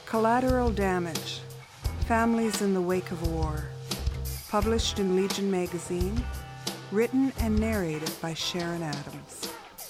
Collateral Damage, Families in the Wake of War. Published in Legion magazine. Written and narrated by Sharon Adams.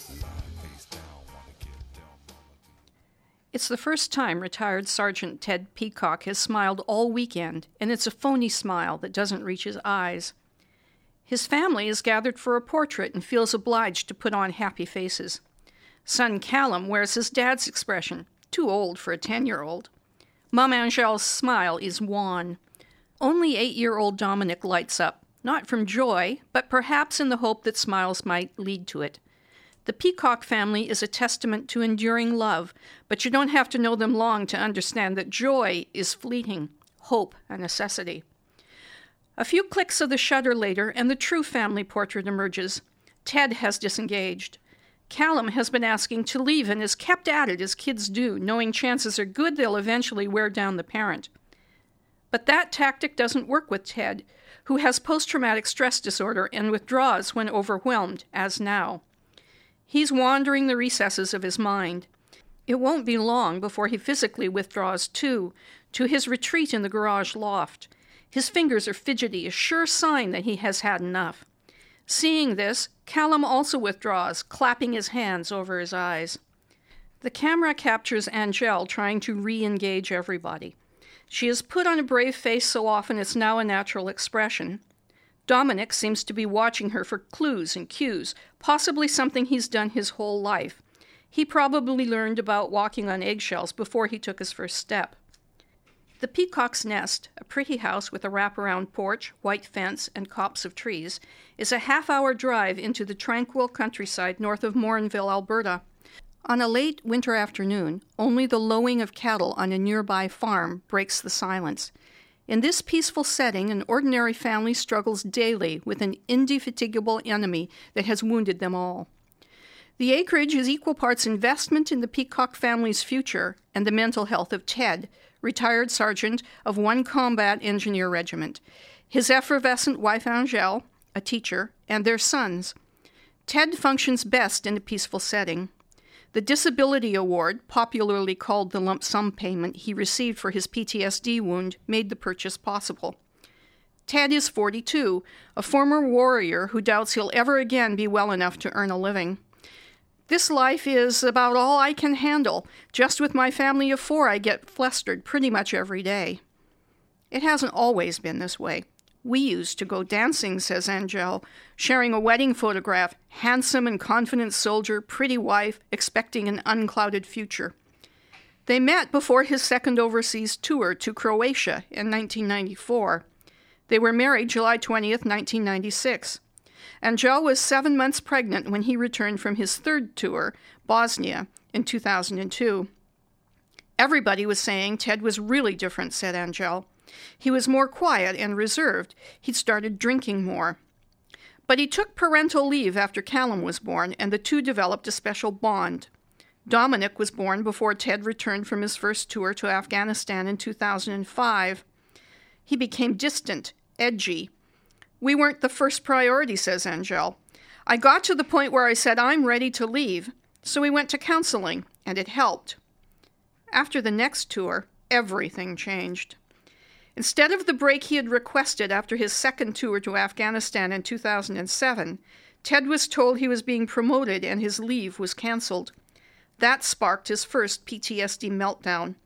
It's the first time retired Sergeant Ted Peacock has smiled all weekend, and it's a phony smile that doesn't reach his eyes. His family is gathered for a portrait and feels obliged to put on happy faces. Son Callum wears his dad's expression, too old for a 10-year-old. Mom Angel's smile is wan. Only 8-year-old Dominic lights up, not from joy, but perhaps in the hope that smiles might lead to it. The Peacock family is a testament to enduring love, but you don't have to know them long to understand that joy is fleeting, hope a necessity. A few clicks of the shutter later, and the true family portrait emerges. Ted has disengaged. Callum has been asking to leave and has kept at it as kids do, knowing chances are good they'll eventually wear down the parent. But that tactic doesn't work with Ted, who has post-traumatic stress disorder and withdraws when overwhelmed, as now. He's wandering the recesses of his mind. It won't be long before he physically withdraws too, to his retreat in the garage loft. His fingers are fidgety, a sure sign that he has had enough. Seeing this, Callum also withdraws, clapping his hands over his eyes. The camera captures Angel trying to re-engage everybody. She has put on a brave face so often it's now a natural expression. Dominic seems to be watching her for clues and cues, possibly something he's done his whole life. He probably learned about walking on eggshells before he took his first step. The Peacock's Nest, a pretty house with a wraparound porch, white fence, and copse of trees, is a half-hour drive into the tranquil countryside north of Morinville, Alberta. On a late winter afternoon, only the lowing of cattle on a nearby farm breaks the silence. In this peaceful setting, an ordinary family struggles daily with an indefatigable enemy that has wounded them all. The acreage is equal parts investment in the Peacock family's future and the mental health of Ted, retired sergeant of 1 Combat Engineer Regiment, his effervescent wife Angel, a teacher, and their sons. Ted functions best in a peaceful setting. The disability award, popularly called the lump sum payment he received for his PTSD wound, made the purchase possible. Ted is 42, a former warrior who doubts he'll ever again be well enough to earn a living. This life is about all I can handle. Just with my family of 4, I get flustered pretty much every day. It hasn't always been this way. We used to go dancing, says Angel, sharing a wedding photograph, handsome and confident soldier, pretty wife, expecting an unclouded future. They met before his second overseas tour to Croatia in 1994. They were married July 20th, 1996. Angel was 7 months pregnant when he returned from his third tour, Bosnia, in 2002. Everybody was saying Ted was really different, said Angel. He was more quiet and reserved. He'd started drinking more. But he took parental leave after Callum was born, and the two developed a special bond. Dominic was born before Ted returned from his first tour to Afghanistan in 2005. He became distant, edgy. We weren't the first priority, says Angel. I got to the point where I said, I'm ready to leave. So we went to counseling, and it helped. After the next tour, everything changed. Instead of the break he had requested after his second tour to Afghanistan in 2007, Ted was told he was being promoted and his leave was canceled. That sparked his first PTSD meltdown.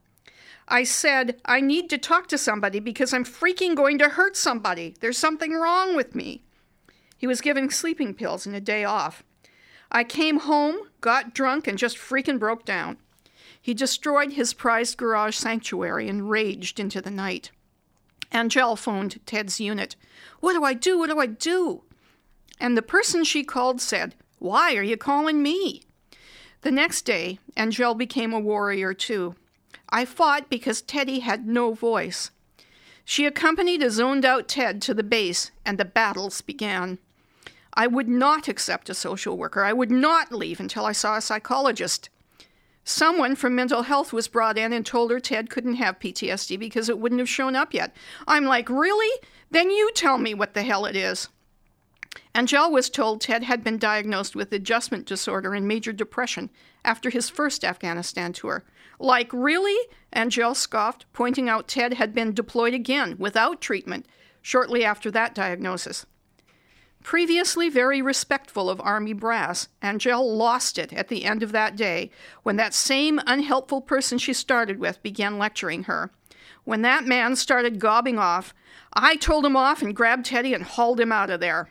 I said, I need to talk to somebody because I'm freaking going to hurt somebody. There's something wrong with me. He was given sleeping pills and a day off. I came home, got drunk, and just freaking broke down. He destroyed his prized garage sanctuary and raged into the night. Angel phoned Ted's unit. What do I do? What do I do? And the person she called said, Why are you calling me? The next day, Angel became a warrior too. I fought because Teddy had no voice. She accompanied a zoned-out Ted to the base, and the battles began. I would not accept a social worker. I would not leave until I saw a psychologist. Someone from mental health was brought in and told her Ted couldn't have PTSD because it wouldn't have shown up yet. I'm like, really? Then you tell me what the hell it is. Angel was told Ted had been diagnosed with adjustment disorder and major depression after his first Afghanistan tour. Like, really? Angel scoffed, pointing out Ted had been deployed again without treatment shortly after that diagnosis. Previously very respectful of Army brass, Angel lost it at the end of that day when that same unhelpful person she started with began lecturing her. When that man started gobbing off, I told him off and grabbed Teddy and hauled him out of there.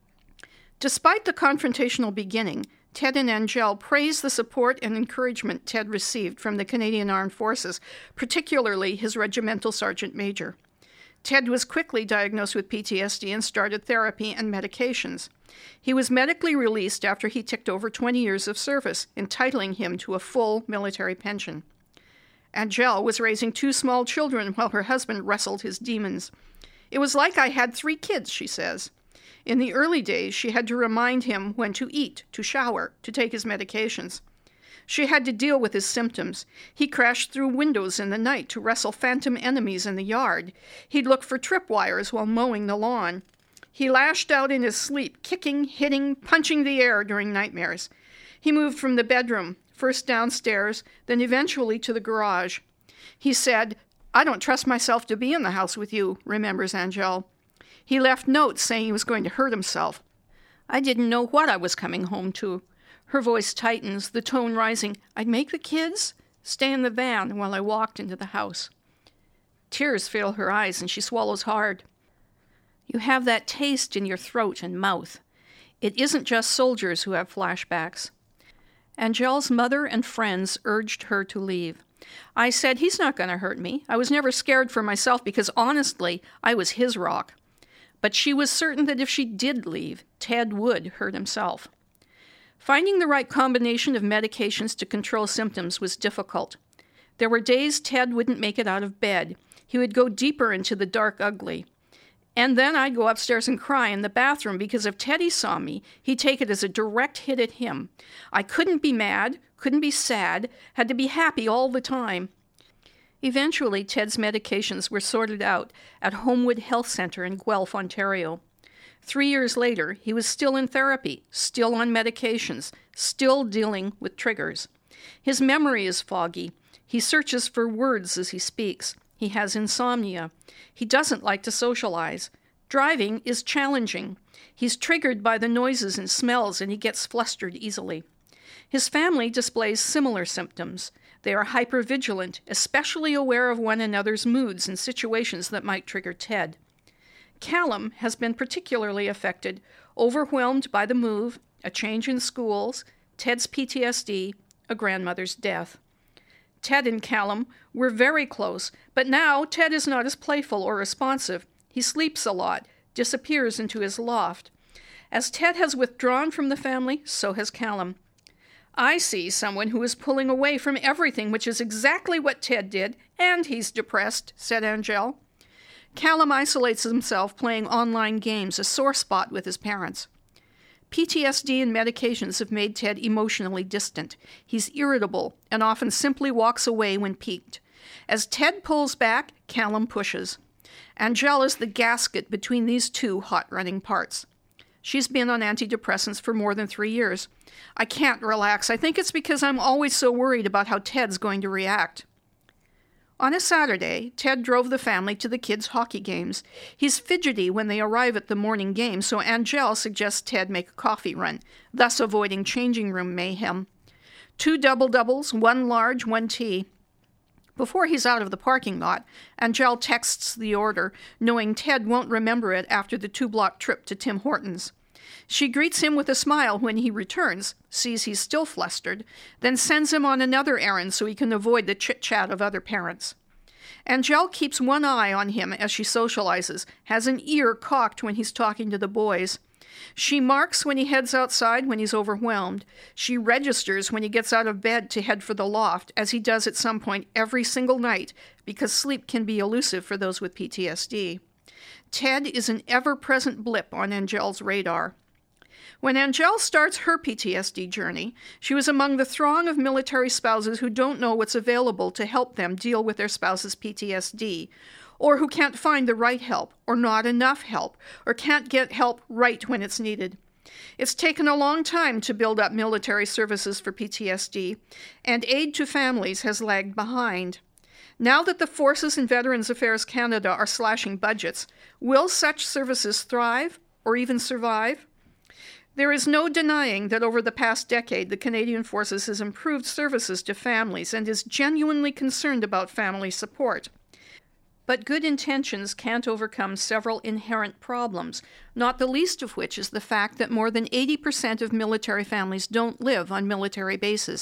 Despite the confrontational beginning, Ted and Angel praised the support and encouragement Ted received from the Canadian Armed Forces, particularly his regimental sergeant major. Ted was quickly diagnosed with PTSD and started therapy and medications. He was medically released after he ticked over 20 years of service, entitling him to a full military pension. Angel was raising 2 small children while her husband wrestled his demons. It was like I had 3 kids, she says. In the early days, she had to remind him when to eat, to shower, to take his medications. She had to deal with his symptoms. He crashed through windows in the night to wrestle phantom enemies in the yard. He'd look for tripwires while mowing the lawn. He lashed out in his sleep, kicking, hitting, punching the air during nightmares. He moved from the bedroom, first downstairs, then eventually to the garage. He said, "I don't trust myself to be in the house with you," remembers Angel. He left notes saying he was going to hurt himself. I didn't know what I was coming home to. Her voice tightens, the tone rising. I'd make the kids stay in the van while I walked into the house. Tears fill her eyes and she swallows hard. You have that taste in your throat and mouth. It isn't just soldiers who have flashbacks. Angel's mother and friends urged her to leave. I said, he's not going to hurt me. I was never scared for myself because honestly, I was his rock. But she was certain that if she did leave, Ted would hurt himself. Finding the right combination of medications to control symptoms was difficult. There were days Ted wouldn't make it out of bed. He would go deeper into the dark ugly. And then I'd go upstairs and cry in the bathroom because if Teddy saw me, he'd take it as a direct hit at him. I couldn't be mad, couldn't be sad, had to be happy all the time. Eventually, Ted's medications were sorted out at Homewood Health Centre in Guelph, Ontario. 3 years later, he was still in therapy, still on medications, still dealing with triggers. His memory is foggy. He searches for words as he speaks. He has insomnia. He doesn't like to socialize. Driving is challenging. He's triggered by the noises and smells, and he gets flustered easily. His family displays similar symptoms. They are hypervigilant, especially aware of one another's moods and situations that might trigger Ted. Callum has been particularly affected, overwhelmed by the move, a change in schools, Ted's PTSD, a grandmother's death. Ted and Callum were very close, but now Ted is not as playful or responsive. He sleeps a lot, disappears into his loft. As Ted has withdrawn from the family, so has Callum. I see someone who is pulling away from everything, which is exactly what Ted did, and he's depressed, said Angel. Callum isolates himself playing online games, a sore spot with his parents. PTSD and medications have made Ted emotionally distant. He's irritable and often simply walks away when piqued. As Ted pulls back, Callum pushes. Angel is the gasket between these 2 hot-running parts. She's been on antidepressants for more than 3 years. I can't relax. I think it's because I'm always so worried about how Ted's going to react. On a Saturday, Ted drove the family to the kids' hockey games. He's fidgety when they arrive at the morning game, so Angel suggests Ted make a coffee run, thus avoiding changing room mayhem. 2 double-doubles, 1 large, 1 tea. Before he's out of the parking lot, Angel texts the order, knowing Ted won't remember it after the 2-block trip to Tim Hortons. She greets him with a smile when he returns, sees he's still flustered, then sends him on another errand so he can avoid the chit-chat of other parents. Angel keeps one eye on him as she socializes, has an ear cocked when he's talking to the boys. She marks when he heads outside when he's overwhelmed. She registers when he gets out of bed to head for the loft, as he does at some point every single night, because sleep can be elusive for those with PTSD. Ted is an ever-present blip on Angel's radar. When Angel starts her PTSD journey, she was among the throng of military spouses who don't know what's available to help them deal with their spouse's PTSD, or who can't find the right help, or not enough help, or can't get help right when it's needed. It's taken a long time to build up military services for PTSD, and aid to families has lagged behind. Now that the Forces and Veterans Affairs Canada are slashing budgets, will such services thrive or even survive? There is no denying that over the past decade, the Canadian Forces has improved services to families and is genuinely concerned about family support. But good intentions can't overcome several inherent problems, not the least of which is the fact that more than 80% of military families don't live on military bases.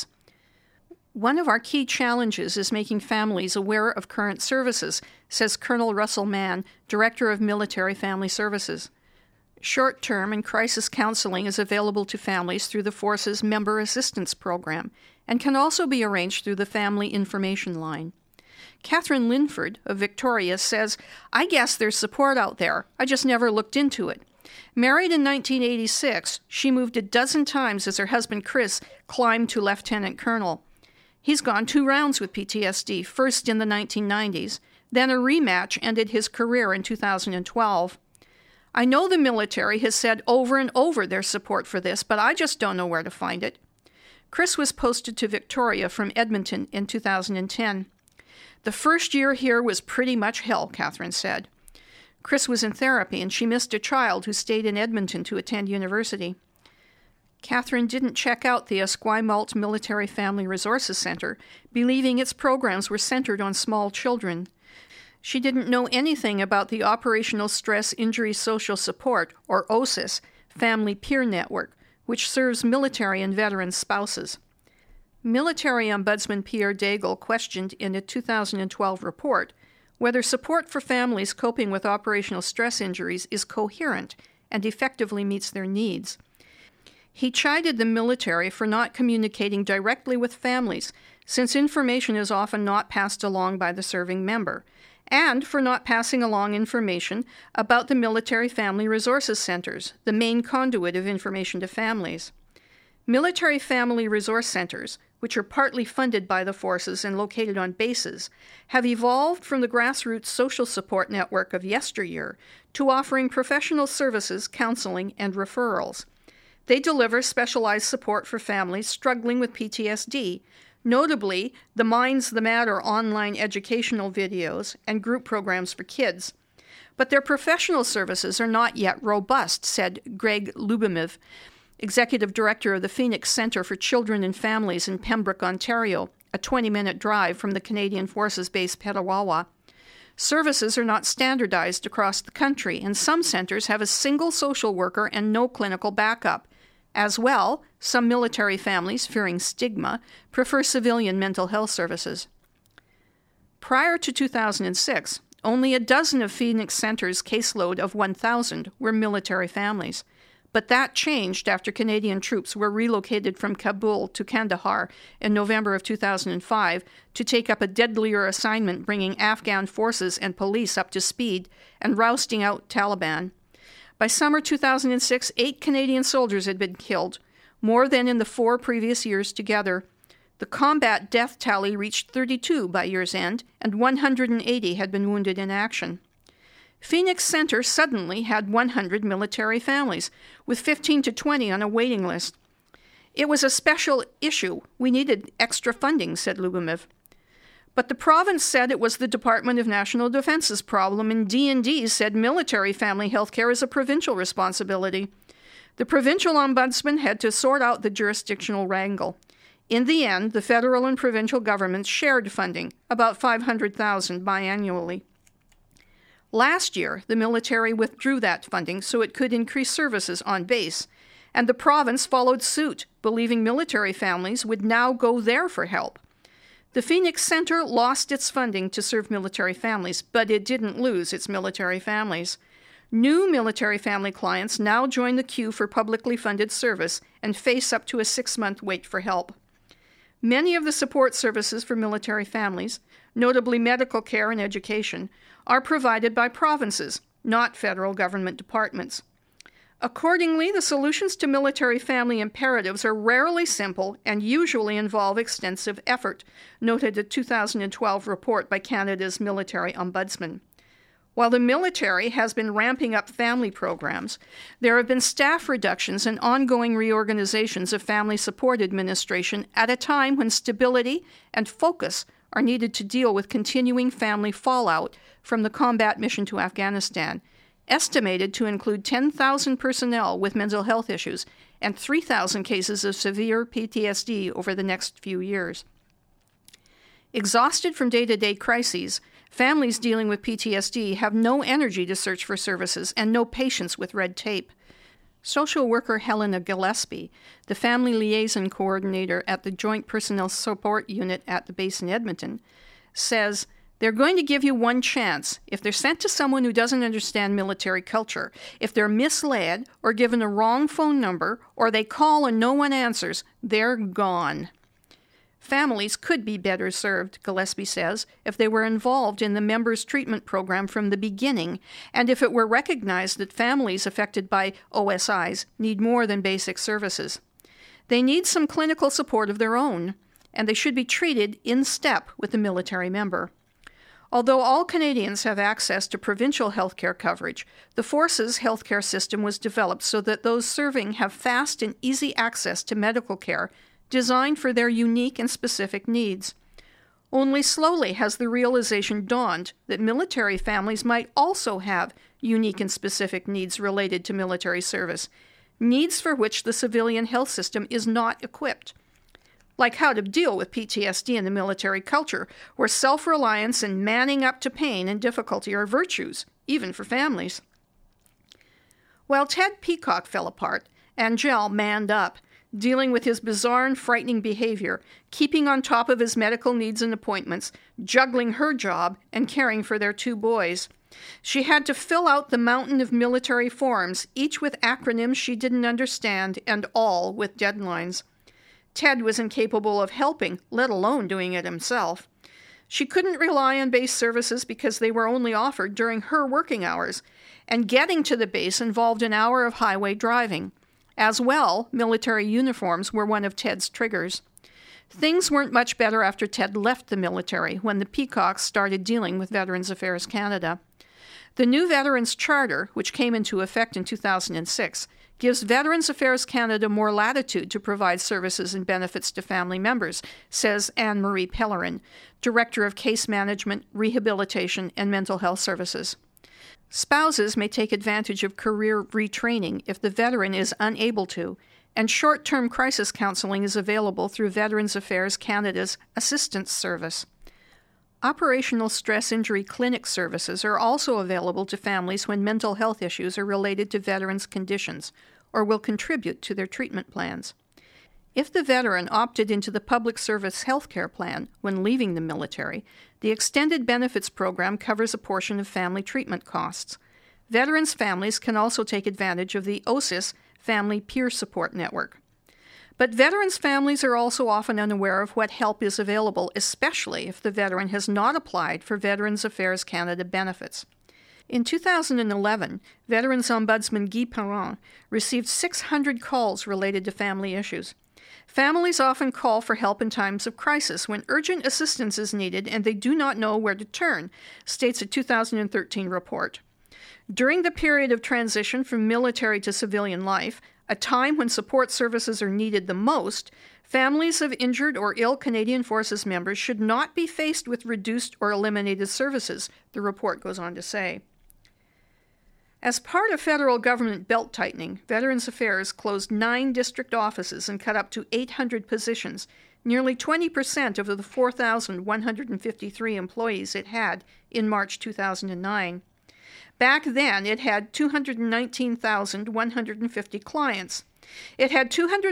One of our key challenges is making families aware of current services, says Colonel Russell Mann, Director of Military Family Services. Short-term and crisis counseling is available to families through the Force's Member Assistance Program and can also be arranged through the Family Information Line. Catherine Linford of Victoria says, "I guess there's support out there. I just never looked into it. Married in 1986, she moved a dozen times as her husband Chris climbed to lieutenant colonel. He's gone 2 rounds with PTSD, first in the 1990s, then a rematch ended his career in 2012. I know the military has said over and over their support for this, but I just don't know where to find it." Chris was posted to Victoria from Edmonton in 2010. "The first year here was pretty much hell," Catherine said. Chris was in therapy, and she missed a child who stayed in Edmonton to attend university. Catherine didn't check out the Esquimalt Military Family Resources Center, believing its programs were centered on small children. She didn't know anything about the Operational Stress Injury Social Support, or OSIS, Family Peer Network, which serves military and veteran spouses. Military Ombudsman Pierre Daigle questioned in a 2012 report whether support for families coping with operational stress injuries is coherent and effectively meets their needs. He chided the military for not communicating directly with families, since information is often not passed along by the serving member, and for not passing along information about the Military Family Resources Centers, the main conduit of information to families. Military Family Resource Centers, which are partly funded by the forces and located on bases, have evolved from the grassroots social support network of yesteryear to offering professional services, counseling, and referrals. They deliver specialized support for families struggling with PTSD, notably the Minds the Matter online educational videos and group programs for kids. But their professional services are not yet robust, said Greg Lubomir, Executive Director of the Phoenix Centre for Children and Families in Pembroke, Ontario, a 20-minute drive from the Canadian Forces Base Petawawa. Services are not standardized across the country, and some centres have a single social worker and no clinical backup. As well, some military families, fearing stigma, prefer civilian mental health services. Prior to 2006, only a dozen of Phoenix Centre's caseload of 1,000 were military families. But that changed after Canadian troops were relocated from Kabul to Kandahar in November of 2005 to take up a deadlier assignment bringing Afghan forces and police up to speed and rousting out Taliban. By summer 2006, 8 Canadian soldiers had been killed, more than in the 4 previous years together. The combat death tally reached 32 by year's end, and 180 had been wounded in action. Phoenix Centre suddenly had 100 military families, with 15 to 20 on a waiting list. "It was a special issue. We needed extra funding," said Lubomir. But the province said it was the Department of National Defence's problem, and D&D said military family health care is a provincial responsibility. The provincial ombudsman had to sort out the jurisdictional wrangle. In the end, the federal and provincial governments shared funding, about $500,000 biannually. Last year, the military withdrew that funding so it could increase services on base, and the province followed suit, believing military families would now go there for help. The Phoenix Centre lost its funding to serve military families, but it didn't lose its military families. New military family clients now join the queue for publicly funded service and face up to a 6-month wait for help. Many of the support services for military families, notably medical care and education, are provided by provinces, not federal government departments. Accordingly, the solutions to military family imperatives are rarely simple and usually involve extensive effort, noted a 2012 report by Canada's military ombudsman. While the military has been ramping up family programs, there have been staff reductions and ongoing reorganizations of family support administration at a time when stability and focus are needed to deal with continuing family fallout from the combat mission to Afghanistan, estimated to include 10,000 personnel with mental health issues and 3,000 cases of severe PTSD over the next few years. Exhausted from day-to-day crises, families dealing with PTSD have no energy to search for services and no patience with red tape. Social worker Helena Gillespie, the family liaison coordinator at the Joint Personnel Support Unit at the base in Edmonton, says, "They're going to give you one chance. If they're sent to someone who doesn't understand military culture, if they're misled or given a wrong phone number, or they call and no one answers, they're gone." Families could be better served, Gillespie says, if they were involved in the members' treatment program from the beginning, and if it were recognized that families affected by OSIs need more than basic services. They need some clinical support of their own, and they should be treated in step with the military member. Although all Canadians have access to provincial healthcare coverage, the Forces healthcare system was developed so that those serving have fast and easy access to medical care designed for their unique and specific needs. Only slowly has the realization dawned that military families might also have unique and specific needs related to military service, needs for which the civilian health system is not equipped. Like how to deal with PTSD in the military culture, where self-reliance and manning up to pain and difficulty are virtues, even for families. While Ted Peacock fell apart, Angel manned up, dealing with his bizarre and frightening behavior, keeping on top of his medical needs and appointments, juggling her job, and caring for their 2 boys. She had to fill out the mountain of military forms, each with acronyms she didn't understand, and all with deadlines. Ted was incapable of helping, let alone doing it himself. She couldn't rely on base services because they were only offered during her working hours, and getting to the base involved an hour of highway driving. As well, military uniforms were one of Ted's triggers. Things weren't much better after Ted left the military, when the Peacocks started dealing with Veterans Affairs Canada. The new Veterans Charter, which came into effect in 2006, gives Veterans Affairs Canada more latitude to provide services and benefits to family members, says Anne-Marie Pellerin, Director of Case Management, Rehabilitation, and Mental Health Services. Spouses may take advantage of career retraining if the veteran is unable to, and short-term crisis counseling is available through Veterans Affairs Canada's Assistance Service. Operational stress injury clinic services are also available to families when mental health issues are related to veterans' conditions or will contribute to their treatment plans. If the veteran opted into the public service health care plan when leaving the military, the Extended Benefits Program covers a portion of family treatment costs. Veterans' families can also take advantage of the OSIS Family Peer Support Network. But veterans' families are also often unaware of what help is available, especially if the veteran has not applied for Veterans Affairs Canada benefits. In 2011, Veterans Ombudsman Guy Perron received 600 calls related to family issues. Families often call for help in times of crisis when urgent assistance is needed and they do not know where to turn, states a 2013 report. During the period of transition from military to civilian life, a time when support services are needed the most, families of injured or ill Canadian Forces members should not be faced with reduced or eliminated services, the report goes on to say. As part of federal government belt-tightening, Veterans Affairs closed 9 district offices and cut up to 800 positions, nearly 20% of the 4,153 employees it had in March 2009. Back then, it had 219,150 clients. It had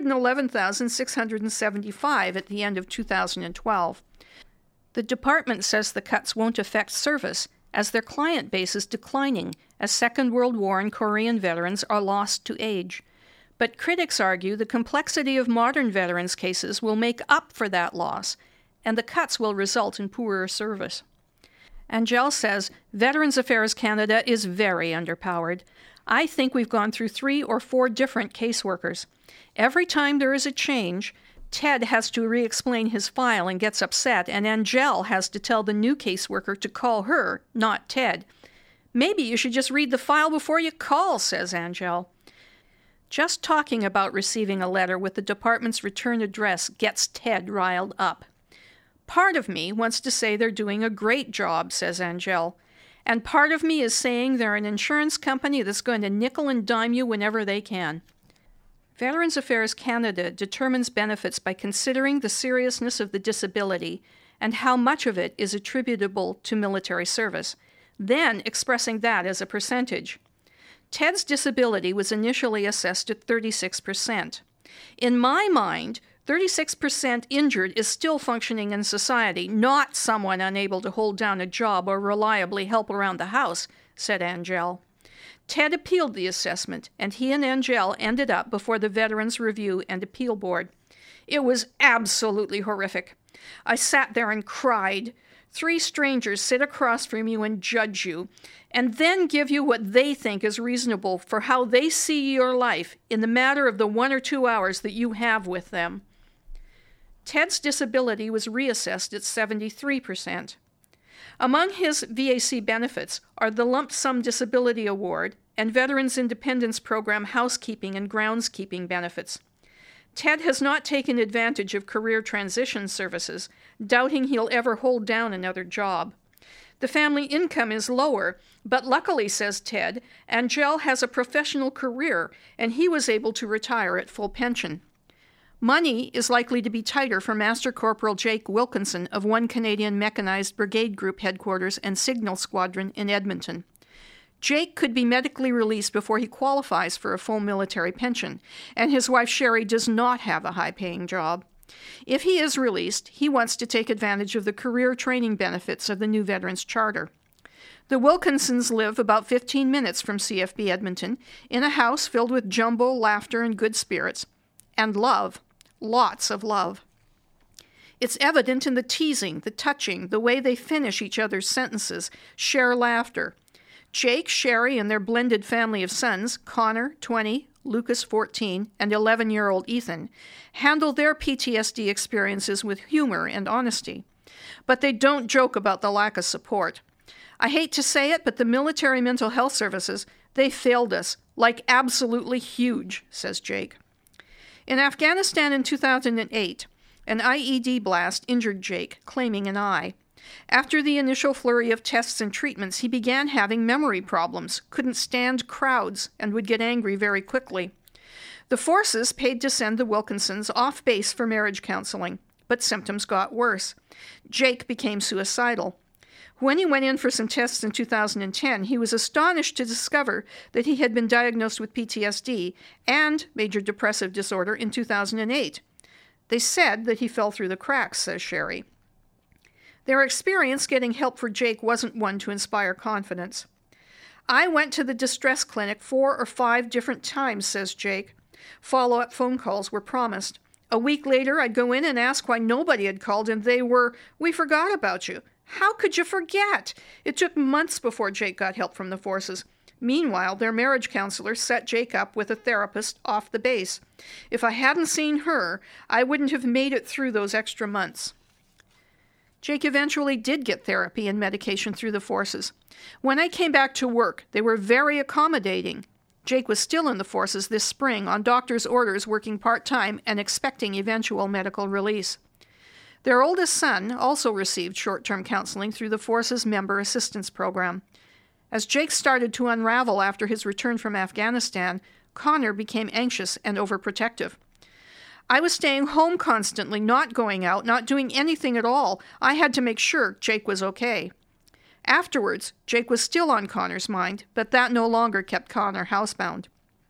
211,675 at the end of 2012. The department says the cuts won't affect service, as their client base is declining as Second World War and Korean veterans are lost to age. But critics argue the complexity of modern veterans' cases will make up for that loss, and the cuts will result in poorer service. Angel says, Veterans Affairs Canada is very underpowered. I think we've gone through 3 or 4 different caseworkers. Every time there is a change, Ted has to re-explain his file and gets upset, and Angel has to tell the new caseworker to call her, not Ted. Maybe you should just read the file before you call, says Angel. Just talking about receiving a letter with the department's return address gets Ted riled up. Part of me wants to say they're doing a great job, says Angel. And part of me is saying they're an insurance company that's going to nickel and dime you whenever they can. Veterans Affairs Canada determines benefits by considering the seriousness of the disability and how much of it is attributable to military service, then expressing that as a percentage. Ted's disability was initially assessed at 36%. In my mind, 36% injured is still functioning in society, not someone unable to hold down a job or reliably help around the house, said Angel. Ted appealed the assessment, and he and Angel ended up before the Veterans Review and Appeal Board. It was absolutely horrific. I sat there and cried. 3 strangers sit across from you and judge you, and then give you what they think is reasonable for how they see your life in the matter of the 1 or 2 hours that you have with them. Ted's disability was reassessed at 73%. Among his VAC benefits are the Lump Sum Disability Award and Veterans Independence Program housekeeping and groundskeeping benefits. Ted has not taken advantage of career transition services, doubting he'll ever hold down another job. The family income is lower, but luckily, says Ted, Angel has a professional career, and he was able to retire at full pension. Money is likely to be tighter for Master Corporal Jake Wilkinson of 1 Canadian Mechanized Brigade Group Headquarters and Signal Squadron in Edmonton. Jake could be medically released before he qualifies for a full military pension, and his wife Sherry does not have a high-paying job. If he is released, he wants to take advantage of the career training benefits of the new Veterans Charter. The Wilkinsons live about 15 minutes from CFB Edmonton, in a house filled with jumble, laughter, and good spirits. And love. Lots of love. It's evident in the teasing, the touching, the way they finish each other's sentences, share laughter. Jake, Sherry, and their blended family of sons, Connor, 20, Lucas, 14, and 11-year-old Ethan, handle their PTSD experiences with humor and honesty. But they don't joke about the lack of support. I hate to say it, but the military mental health services, they failed us, like absolutely huge, says Jake. In Afghanistan in 2008, an IED blast injured Jake, claiming an eye. After the initial flurry of tests and treatments, he began having memory problems, couldn't stand crowds, and would get angry very quickly. The forces paid to send the Wilkinsons off base for marriage counseling, but symptoms got worse. Jake became suicidal. When he went in for some tests in 2010, he was astonished to discover that he had been diagnosed with PTSD and major depressive disorder in 2008. They said that he fell through the cracks, says Sherry. Their experience getting help for Jake wasn't one to inspire confidence. I went to the distress clinic 4 or 5 different times, says Jake. Follow-up phone calls were promised. A week later, I'd go in and ask why nobody had called, and they were, "We forgot about you." How could you forget? It took months before Jake got help from the forces. Meanwhile, their marriage counselor set Jake up with a therapist off the base. If I hadn't seen her, I wouldn't have made it through those extra months. Jake eventually did get therapy and medication through the forces. When I came back to work, they were very accommodating. Jake was still in the forces this spring on doctor's orders, working part-time and expecting eventual medical release. Their oldest son also received short-term counseling through the forces member assistance program. As Jake started to unravel after his return from Afghanistan, Connor became anxious and overprotective. I was staying home constantly, not going out, not doing anything at all. I had to make sure Jake was okay. Afterwards, Jake was still on Connor's mind, but that no longer kept Connor housebound.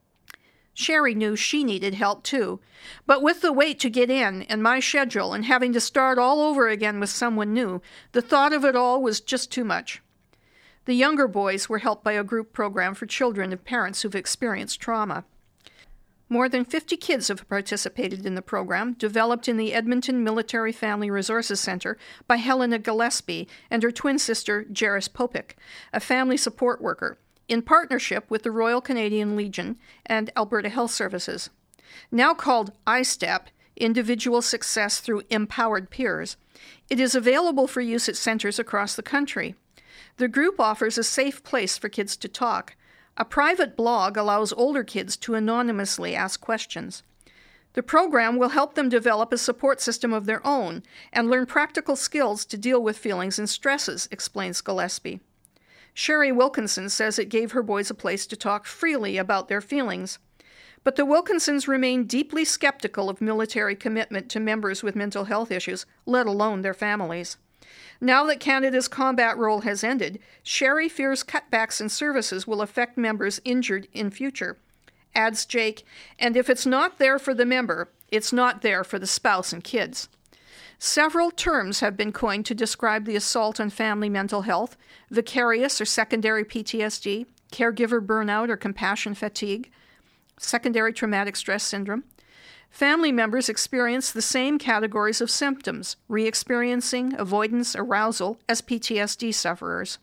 Sherry knew she needed help too, but with the wait to get in and my schedule and having to start all over again with someone new, the thought of it all was just too much. The younger boys were helped by a group program for children of parents who've experienced trauma. More than 50 kids have participated in the program, developed in the Edmonton Military Family Resources Center by Helena Gillespie and her twin sister, Jaris Popik, a family support worker, in partnership with the Royal Canadian Legion and Alberta Health Services. Now called iStep, Individual Success Through Empowered Peers, it is available for use at centers across the country. The group offers a safe place for kids to talk. A private blog allows older kids to anonymously ask questions. The program will help them develop a support system of their own and learn practical skills to deal with feelings and stresses, explains Gillespie. Sherry Wilkinson says it gave her boys a place to talk freely about their feelings. But the Wilkinsons remain deeply skeptical of military commitment to members with mental health issues, let alone their families. Now that Canada's combat role has ended, Sherry fears cutbacks in services will affect members injured in future. Adds Jake, and if it's not there for the member, it's not there for the spouse and kids. Several terms have been coined to describe the assault on family mental health: vicarious or secondary PTSD, caregiver burnout or compassion fatigue, secondary traumatic stress syndrome. Family members experience the same categories of symptoms, re-experiencing, avoidance, arousal, as PTSD sufferers.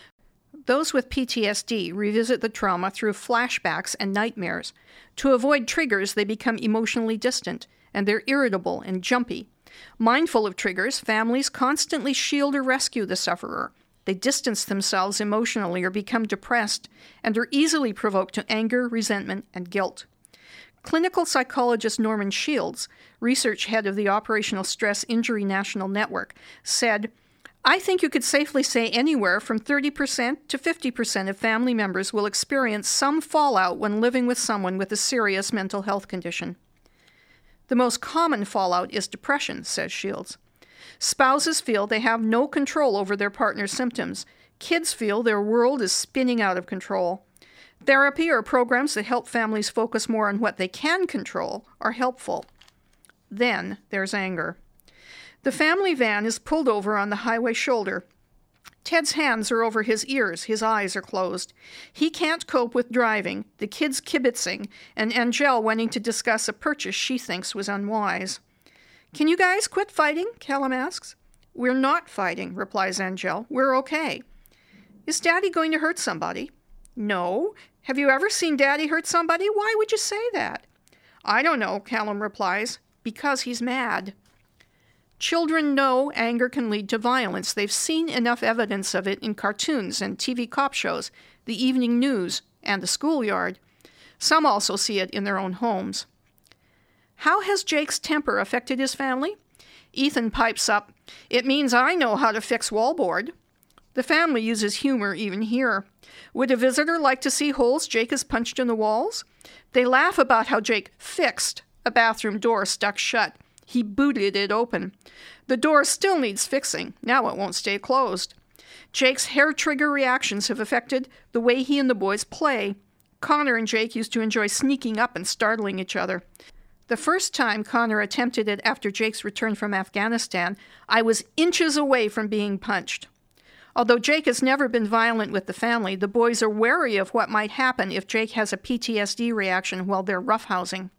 Those with PTSD revisit the trauma through flashbacks and nightmares. To avoid triggers, they become emotionally distant, and they're irritable and jumpy. Mindful of triggers, families constantly shield or rescue the sufferer. They distance themselves emotionally or become depressed, and are easily provoked to anger, resentment, and guilt. Clinical psychologist Norman Shields, research head of the Operational Stress Injury National Network, said, "I think you could safely say anywhere from 30% to 50% of family members will experience some fallout when living with someone with a serious mental health condition." The most common fallout is depression, says Shields. Spouses feel they have no control over their partner's symptoms. Kids feel their world is spinning out of control. Therapy or programs that help families focus more on what they can control are helpful. Then there's anger. The family van is pulled over on the highway shoulder. Ted's hands are over his ears, his eyes are closed. He can't cope with driving, the kids kibitzing, and Angel wanting to discuss a purchase she thinks was unwise. "Can you guys quit fighting?" Callum asks. "We're not fighting," replies Angel. "We're okay." "Is Daddy going to hurt somebody?" "No. Have you ever seen Daddy hurt somebody? Why would you say that?" "I don't know," Callum replies. "Because he's mad." Children know anger can lead to violence. They've seen enough evidence of it in cartoons and TV cop shows, the evening news, and the schoolyard. Some also see it in their own homes. How has Jake's temper affected his family? Ethan pipes up, "It means I know how to fix wallboard." The family uses humor even here. Would a visitor like to see holes Jake has punched in the walls? They laugh about how Jake fixed a bathroom door stuck shut. He booted it open. The door still needs fixing. Now it won't stay closed. Jake's hair trigger reactions have affected the way he and the boys play. Connor and Jake used to enjoy sneaking up and startling each other. The first time Connor attempted it after Jake's return from Afghanistan, I was inches away from being punched. Although Jake has never been violent with the family, the boys are wary of what might happen if Jake has a PTSD reaction while they're roughhousing.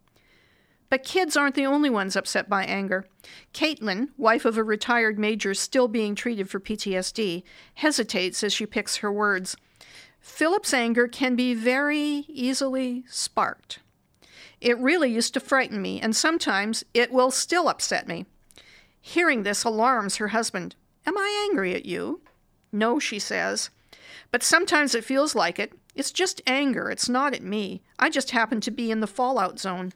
But kids aren't the only ones upset by anger. Caitlin, wife of a retired major still being treated for PTSD, hesitates as she picks her words. Philip's anger can be very easily sparked. It really used to frighten me, and sometimes it will still upset me. Hearing this alarms her husband. Am I angry at you? No, she says. But sometimes it feels like it. It's just anger. It's not at me. I just happen to be in the fallout zone.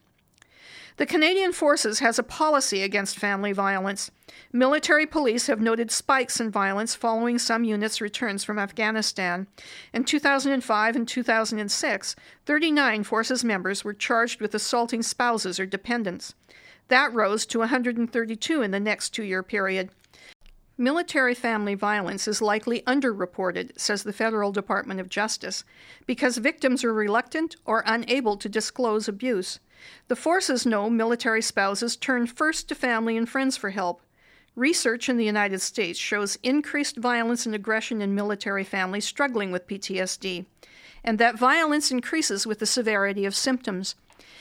The Canadian Forces has a policy against family violence. Military police have noted spikes in violence following some units' returns from Afghanistan. In 2005 and 2006, 39 Forces members were charged with assaulting spouses or dependents. That rose to 132 in the next 2-year period. Military family violence is likely underreported, says the Federal Department of Justice, because victims are reluctant or unable to disclose abuse. The forces know military spouses turn first to family and friends for help. Research in the United States shows increased violence and aggression in military families struggling with PTSD, and that violence increases with the severity of symptoms.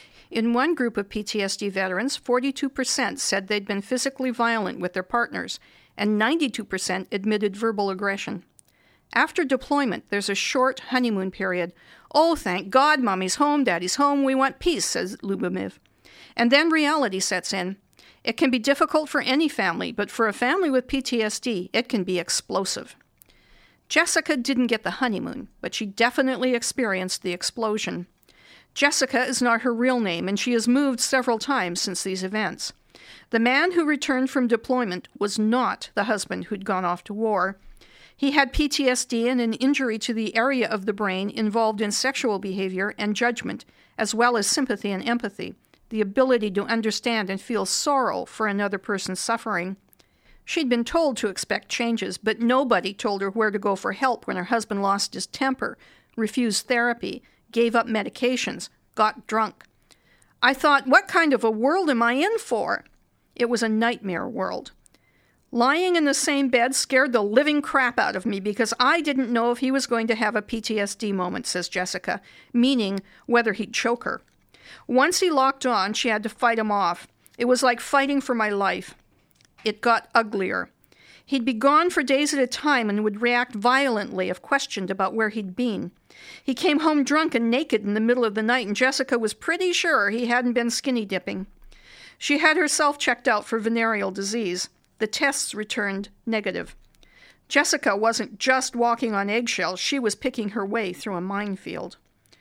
In one group of PTSD veterans, 42% said they'd been physically violent with their partners, and 92% admitted verbal aggression. After deployment, there's a short honeymoon period. Oh, thank God, Mommy's home, Daddy's home, we want peace, says Lubomir. And then reality sets in. It can be difficult for any family, but for a family with PTSD, it can be explosive. Jessica didn't get the honeymoon, but she definitely experienced the explosion. Jessica is not her real name, and she has moved several times since these events. The man who returned from deployment was not the husband who'd gone off to war. He had PTSD and an injury to the area of the brain involved in sexual behavior and judgment, as well as sympathy and empathy, the ability to understand and feel sorrow for another person's suffering. She'd been told to expect changes, but nobody told her where to go for help when her husband lost his temper, refused therapy, gave up medications, got drunk. I thought, what kind of a world am I in for? It was a nightmare world. Lying in the same bed scared the living crap out of me because I didn't know if he was going to have a PTSD moment, says Jessica, meaning whether he'd choke her. Once he locked on, she had to fight him off. It was like fighting for my life. It got uglier. He'd be gone for days at a time and would react violently if questioned about where he'd been. He came home drunk and naked in the middle of the night, and Jessica was pretty sure he hadn't been skinny dipping. She had herself checked out for venereal disease. The tests returned negative. Jessica wasn't just walking on eggshells, she was picking her way through a minefield.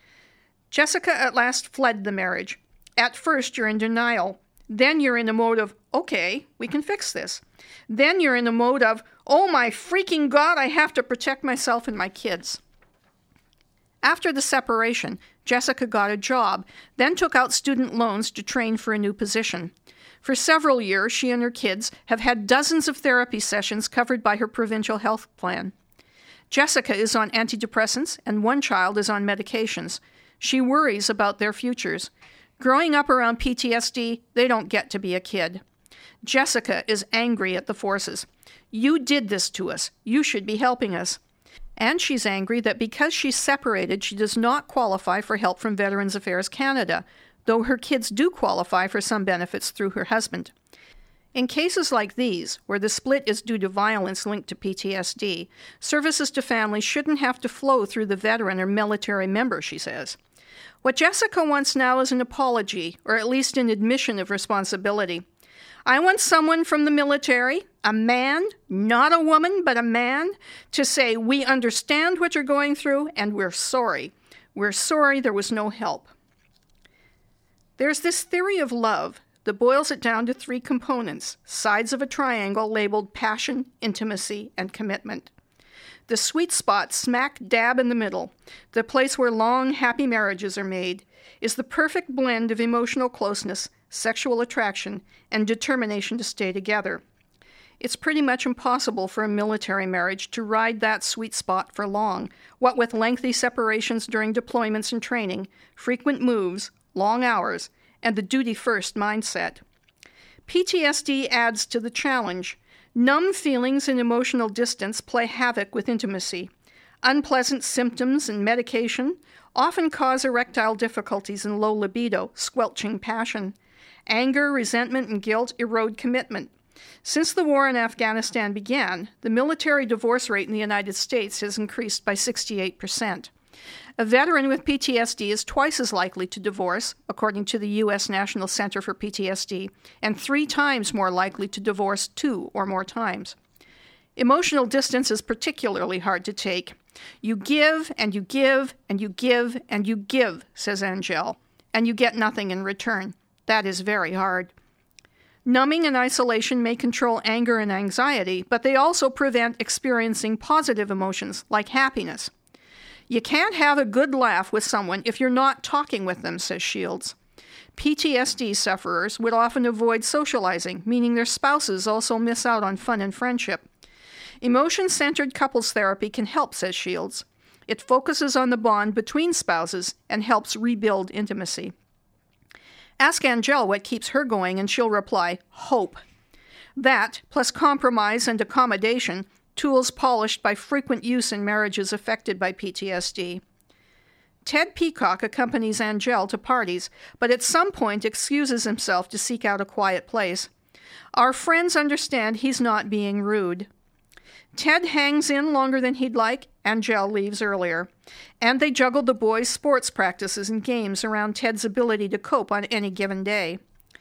Jessica at last fled the marriage. At first, you're in denial. Then you're in a mode of, okay, we can fix this. Then you're in a mode of, oh my freaking God, I have to protect myself and my kids. After the separation, Jessica got a job, then took out student loans to train for a new position. For several years, she and her kids have had dozens of therapy sessions covered by her provincial health plan. Jessica is on antidepressants, and one child is on medications. She worries about their futures. Growing up around PTSD, they don't get to be a kid. Jessica is angry at the forces. You did this to us. You should be helping us. And she's angry that because she's separated, she does not qualify for help from Veterans Affairs Canada, though her kids do qualify for some benefits through her husband. In cases like these, where the split is due to violence linked to PTSD, services to families shouldn't have to flow through the veteran or military member, she says. What Jessica wants now is an apology, or at least an admission of responsibility. I want someone from the military, a man, not a woman, but a man, to say, we understand what you're going through, and we're sorry. We're sorry there was no help. There's this theory of love that boils it down to 3 components, sides of a triangle labeled passion, intimacy, and commitment. The sweet spot, smack dab in the middle, the place where long, happy marriages are made, is the perfect blend of emotional closeness, sexual attraction, and determination to stay together. It's pretty much impossible for a military marriage to ride that sweet spot for long, what with lengthy separations during deployments and training, frequent moves, long hours, and the duty-first mindset. PTSD adds to the challenge. Numb feelings and emotional distance play havoc with intimacy. Unpleasant symptoms and medication often cause erectile difficulties and low libido, squelching passion. Anger, resentment, and guilt erode commitment. Since the war in Afghanistan began, the military divorce rate in the United States has increased by 68%. A veteran with PTSD is twice as likely to divorce, according to the U.S. National Center for PTSD, and 3 times more likely to divorce 2 or more times. Emotional distance is particularly hard to take. You give, and you give, and you give, and you give, says Angel, and you get nothing in return. That is very hard. Numbing and isolation may control anger and anxiety, but they also prevent experiencing positive emotions like happiness. You can't have a good laugh with someone if you're not talking with them, says Shields. PTSD sufferers would often avoid socializing, meaning their spouses also miss out on fun and friendship. Emotion-centered couples therapy can help, says Shields. It focuses on the bond between spouses and helps rebuild intimacy. Ask Angel what keeps her going, and she'll reply, hope. That, plus compromise and accommodation, tools polished by frequent use in marriages affected by PTSD. Ted Peacock accompanies Angel to parties, but at some point excuses himself to seek out a quiet place. Our friends understand he's not being rude. Ted hangs in longer than he'd like, Angel leaves earlier. And they juggle the boys' sports practices and games around Ted's ability to cope on any given day.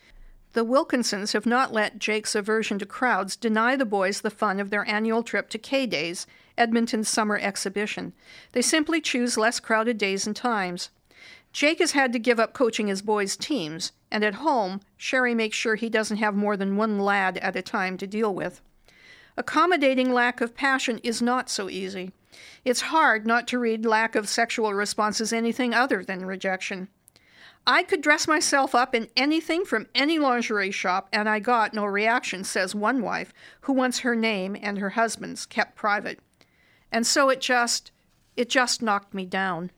The Wilkinsons have not let Jake's aversion to crowds deny the boys the fun of their annual trip to K-Days, Edmonton's summer exhibition. They simply choose less crowded days and times. Jake has had to give up coaching his boys' teams, and at home, Sherry makes sure he doesn't have more than one lad at a time to deal with. Accommodating lack of passion is not so easy. It's hard not to read lack of sexual response as anything other than rejection. I could dress myself up in anything from any lingerie shop, and I got no reaction, says one wife, who wants her name and her husband's kept private. And so it just knocked me down.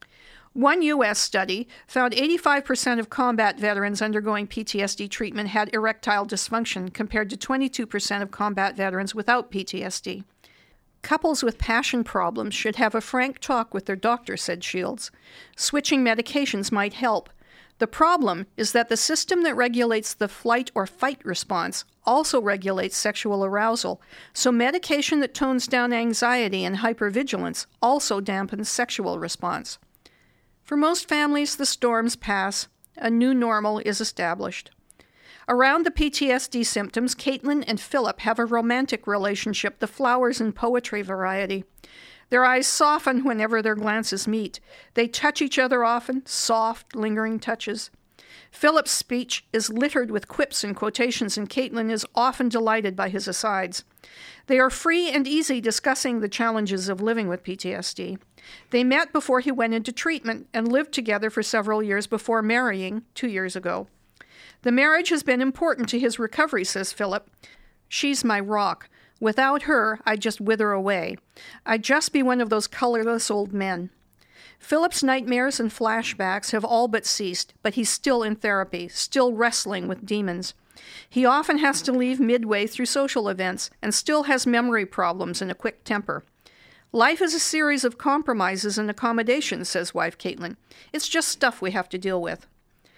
One U.S. study found 85% of combat veterans undergoing PTSD treatment had erectile dysfunction, compared to 22% of combat veterans without PTSD. Couples with passion problems should have a frank talk with their doctor, said Shields. Switching medications might help. The problem is that the system that regulates the flight or fight response also regulates sexual arousal, so medication that tones down anxiety and hypervigilance also dampens sexual response. For most families, the storms pass. A new normal is established. Around the PTSD symptoms, Caitlin and Philip have a romantic relationship, the flowers and poetry variety. Their eyes soften whenever their glances meet. They touch each other often, soft, lingering touches. Philip's speech is littered with quips and quotations, and Caitlin is often delighted by his asides. They are free and easy discussing the challenges of living with PTSD. They met before he went into treatment and lived together for several years before marrying 2 years ago. The marriage has been important to his recovery, says Philip. She's my rock. Without her, I'd just wither away. I'd just be one of those colorless old men. Philip's nightmares and flashbacks have all but ceased, but he's still in therapy, still wrestling with demons. He often has to leave midway through social events and still has memory problems and a quick temper. Life is a series of compromises and accommodations, says wife Caitlin. It's just stuff we have to deal with.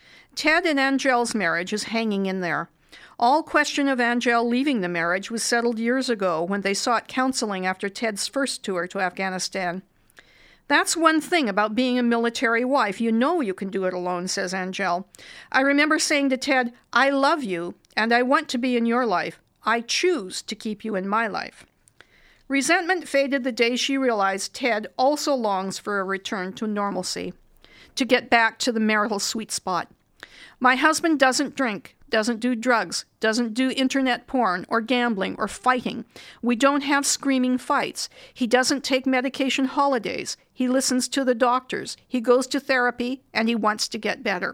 Ted and Angel's marriage is hanging in there. All question of Angel leaving the marriage was settled years ago when they sought counseling after Ted's first tour to Afghanistan. That's one thing about being a military wife. You know you can do it alone, says Angel. I remember saying to Ted, I love you, and I want to be in your life. I choose to keep you in my life. Resentment faded the day she realized Ted also longs for a return to normalcy, to get back to the marital sweet spot. My husband doesn't drink, doesn't do drugs, doesn't do internet porn or gambling or fighting. We don't have screaming fights. He doesn't take medication holidays. He listens to the doctors. He goes to therapy, and he wants to get better.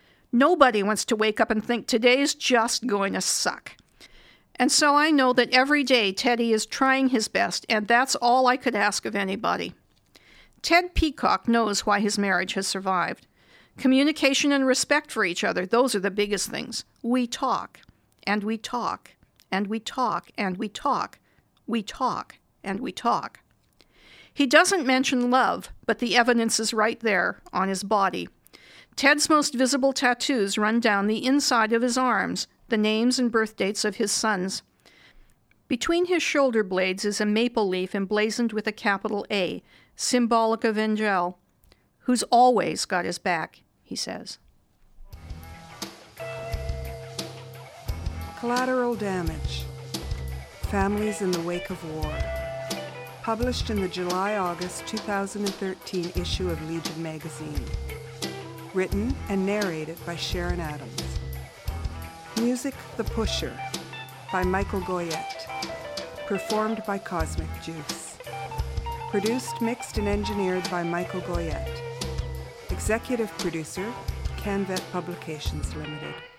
Nobody wants to wake up and think today's just going to suck. And so I know that every day Teddy is trying his best, and that's all I could ask of anybody. Ted Peacock knows why his marriage has survived. Communication and respect for each other, those are the biggest things. We talk, and we talk, and we talk, and we talk. We talk, and we talk. He doesn't mention love, but the evidence is right there on his body. Ted's most visible tattoos run down the inside of his arms, the names and birth dates of his sons. Between his shoulder blades is a maple leaf emblazoned with a capital A, symbolic of Angel, who's always got his back, he says. Collateral Damage. Families in the Wake of War. Published in the July-August 2013 issue of Legion magazine. Written and narrated by Sharon Adams. Music The Pusher by Michael Goyette. Performed by Cosmic Juice. Produced, mixed, and engineered by Michael Goyette. Executive producer, Canvet Publications Limited.